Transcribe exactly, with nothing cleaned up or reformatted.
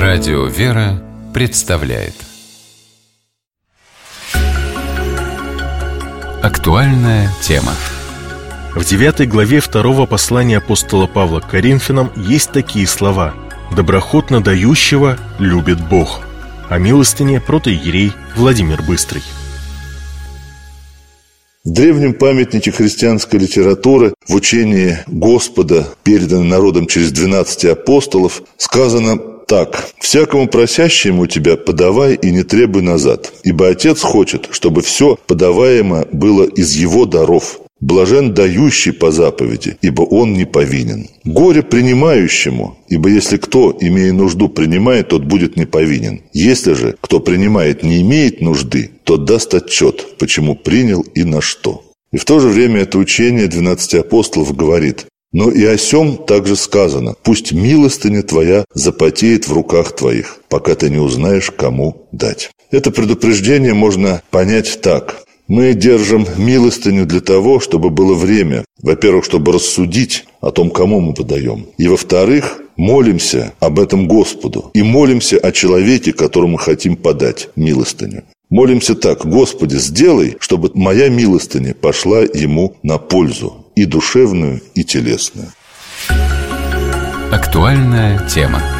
Радио «Вера» представляет актуальная тема. В девятой главе второго послания апостола Павла к Коринфянам есть такие слова: «Доброхотно дающего любит Бог». О милостыне протоиерей Владимир Быстрый. В древнем памятнике христианской литературы в учении Господа, переданном народом через двенадцать апостолов, сказано так: «Всякому просящему тебя подавай и не требуй назад, ибо Отец хочет, чтобы все подаваемое было из Его даров. Блажен дающий по заповеди, ибо он не повинен. Горе принимающему, ибо если кто, имея нужду, принимает, тот будет не повинен. Если же кто принимает, не имеет нужды, тот даст отчет, почему принял и на что». И в то же время это учение двенадцати апостолов говорит: «Но и о сем также сказано: пусть милостыня твоя запотеет в руках твоих, пока ты не узнаешь, кому дать». Это предупреждение можно понять так: мы держим милостыню для того, чтобы было время, во-первых, чтобы рассудить о том, кому мы подаем, и, во-вторых, молимся об этом Господу и молимся о человеке, которому хотим подать милостыню. Молимся так: «Господи, сделай, чтобы моя милостыня пошла ему на пользу, и душевную, и телесную». Актуальная тема.